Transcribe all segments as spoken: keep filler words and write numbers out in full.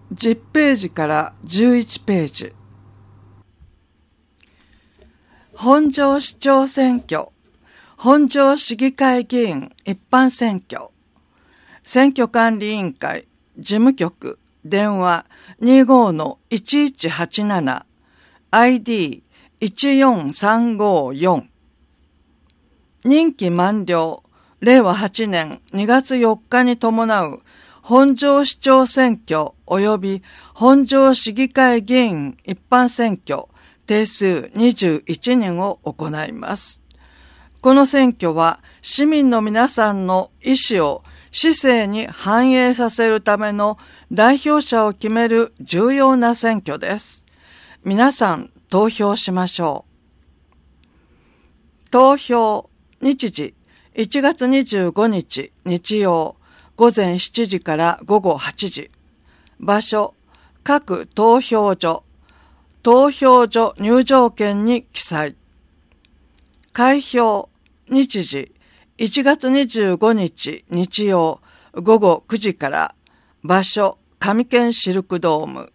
じゅうページからじゅういちページ。本庄市長選挙、本庄市議会議員一般選挙、選挙管理委員会事務局電話 にじゅうごのいちいちはちなな アイディーいちよんさんごよん。任期満了れいわはちねんにがつよっかに伴う本庄市長選挙及び本庄市議会議員一般選挙定数にじゅういちにんを行います。この選挙は市民の皆さんの意思を市政に反映させるための代表者を決める重要な選挙です。皆さん投票しましょう。投票日時いちがつにじゅうごにち日曜午前しちじから午後はちじ。場所各投票所投票所入場券に記載。開票日時いちがつにじゅうごにち日曜午後くじから場所上県シルクドーム。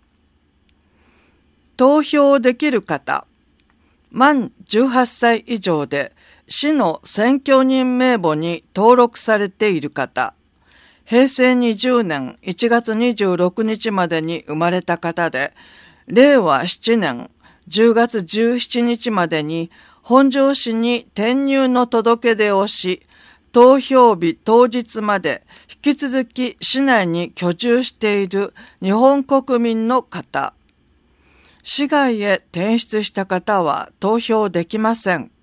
投票できる方、満じゅうはっさい以上で市の選挙人名簿に登録されている方、へいせいにじゅうねんいちがつにじゅうろくにちまでに生まれた方で、れいわななねんじゅうがつじゅうしちにちまでに本庄市に転入の届け出をし、投票日当日まで引き続き市内に居住している日本国民の方、市外へ転出した方は投票できません。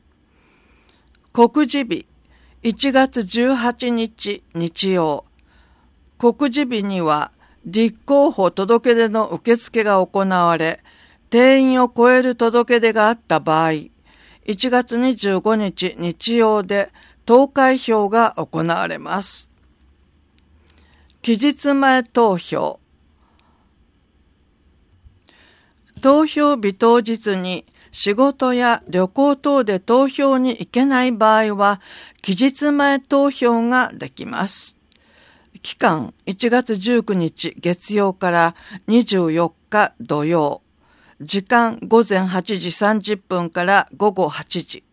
告示日いちがつじゅうはちにち日曜。告示日には立候補届出の受付が行われ、定員を超える届け出があった場合、いちがつにじゅうごにち日曜で投開票が行われます。期日前投票。投票日当日に仕事や旅行等で投票に行けない場合は、期日前投票ができます。期間いちがつじゅうくにち月曜からにじゅうよっか土曜。時間ごぜんはちじさんじゅっぷんから午後はちじ。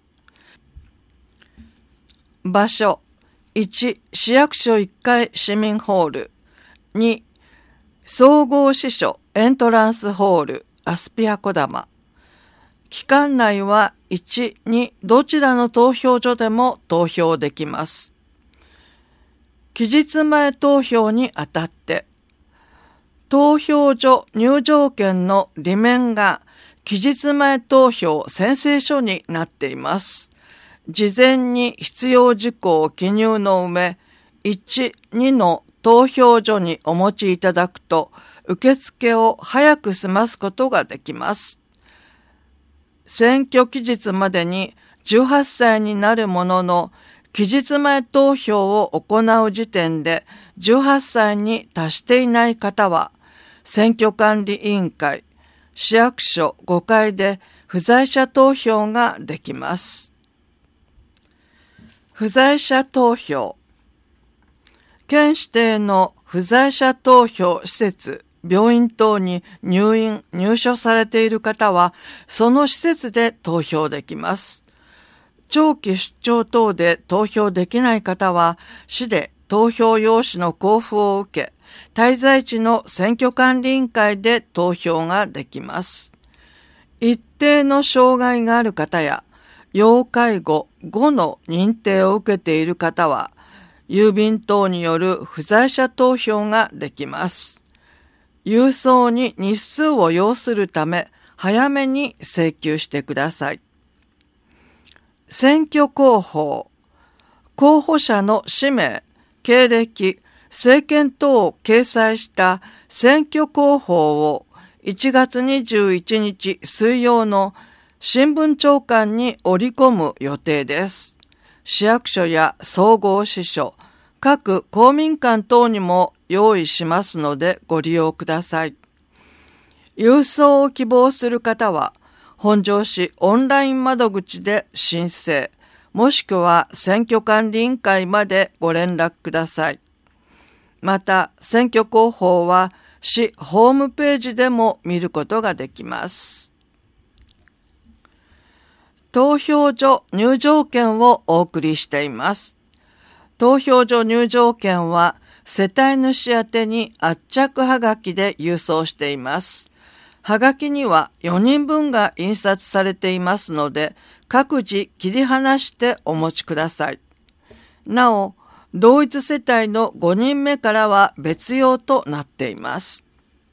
場所いち市役所いっかい市民ホール、に総合支所エントランスホールアスピアこだま。期間内はいち、にどちらの投票所でも投票できます。期日前投票にあたって投票所入場券の裏面が期日前投票宣誓書になっています。事前に必要事項を記入の上、いち、にの投票所にお持ちいただくと、受付を早く済ますことができます。選挙期日までにじゅうはっさいになるものの、期日前投票を行う時点でじゅうはっさいに達していない方は、選挙管理委員会、市役所ごかいで不在者投票ができます。不在者投票。県指定の不在者投票施設、病院等に入院・入所されている方は、その施設で投票できます。長期出張等で投票できない方は、市で投票用紙の交付を受け、滞在地の選挙管理委員会で投票ができます。一定の障害がある方や、要介護ごの認定を受けている方は、郵便等による不在者投票ができます。郵送に日数を要するため、早めに請求してください。選挙広報。候補者の氏名、経歴、政見等を掲載した選挙広報をいちがつにじゅういちにち水曜の新聞朝刊に織り込む予定です。市役所や総合支所、各公民館等にも用意しますのでご利用ください。郵送を希望する方は、本庄市オンライン窓口で申請、もしくは選挙管理委員会までご連絡ください。また、選挙広報は市ホームページでも見ることができます。投票所入場券をお送りしています。投票所入場券は世帯主宛てに圧着はがきで郵送しています。はがきにはよにんぶんが印刷されていますので、各自切り離してお持ちください。なお、同一世帯のごにんめからは別用となっています。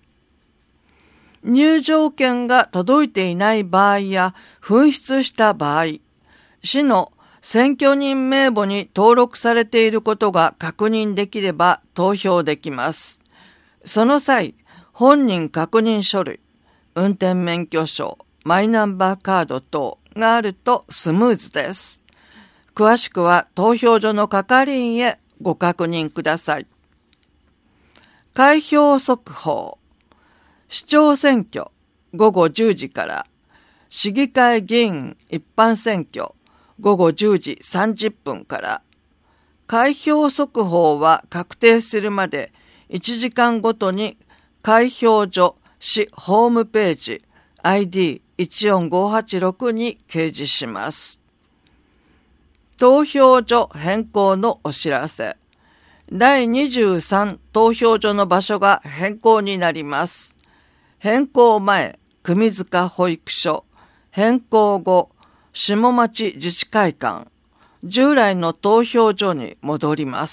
入場券が届いていない場合や紛失した場合、市の選挙人名簿に登録されていることが確認できれば投票できます。その際、本人確認書類、運転免許証、マイナンバーカード等があるとスムーズです。詳しくは投票所の係員へご確認ください。開票速報。市長選挙ごごじゅうじから、市議会議員一般選挙ごごじゅうじさんじゅっぷんから、開票速報は確定するまでいちじかんごとに開票所市ホームページ アイディーいちよんごはちろく に掲示します。投票所変更のお知らせ。だいにじゅうさん投票所の場所が変更になります。変更前、組塚保育所。変更後、下町自治会館。従来の投票所に戻ります。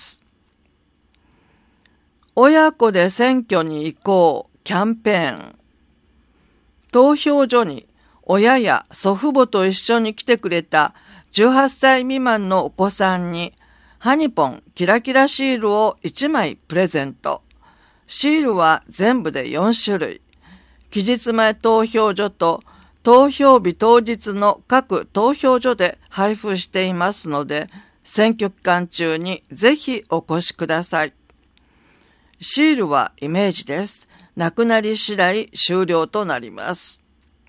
親子で選挙に行こうキャンペーン。投票所に親や祖父母と一緒に来てくれたじゅうはっさい未満のお子さんにハニポンキラキラシールをいちまいプレゼント。シールは全部でよんしゅるい。期日前投票所と投票日当日の各投票所で配布していますので、選挙期間中にぜひお越しください。シールはイメージです。なくなり次第終了となります。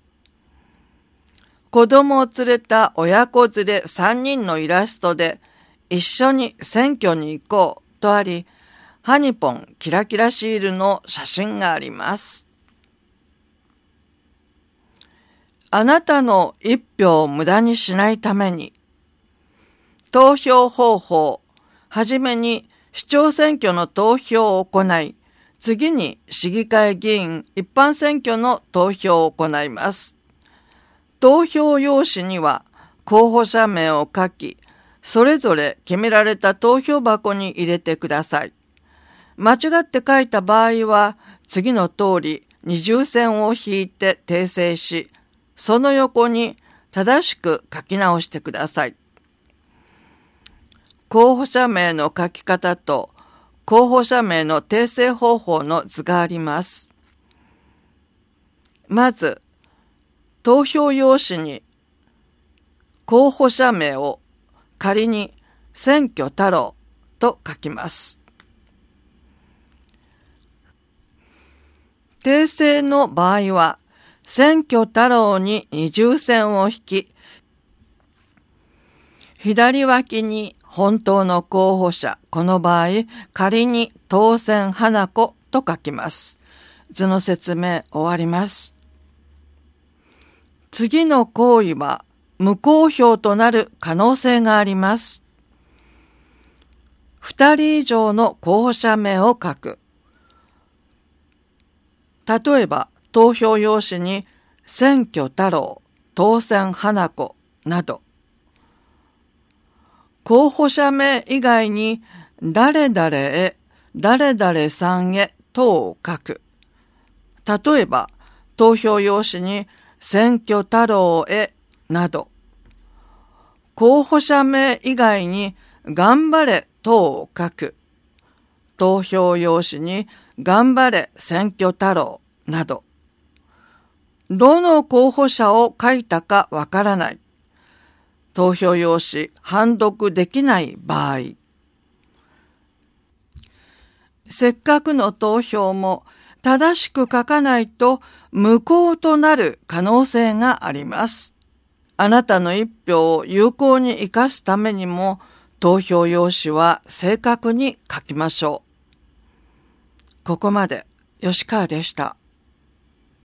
子供を連れた親子連れさんにんのイラストで一緒に選挙に行こうとあり、ハニポンキラキラシールの写真があります。あなたの一票を無駄にしないために、投票方法、はじめに市長選挙の投票を行い、次に市議会議員一般選挙の投票を行います。投票用紙には候補者名を書き、それぞれ決められた投票箱に入れてください。間違って書いた場合は、次の通り二重線を引いて訂正し、その横に正しく書き直してください。候補者名の書き方と候補者名の訂正方法の図があります。まず、投票用紙に候補者名を仮に選挙太郎と書きます。訂正の場合は、選挙太郎に二重線を引き、左脇に本当の候補者、この場合、仮に当選花子と書きます。図の説明終わります。次の行為は無効票となる可能性があります。二人以上の候補者名を書く。例えば、投票用紙に選挙太郎、当選花子など、候補者名以外に誰々へ、誰々さんへ等を書く。例えば、投票用紙に選挙太郎へなど、候補者名以外に頑張れ等を書く。投票用紙に頑張れ選挙太郎など、どの候補者を書いたかわからない。投票用紙判読できない場合。せっかくの投票も正しく書かないと無効となる可能性があります。あなたの一票を有効に生かすためにも投票用紙は正確に書きましょう。ここまで吉川でした。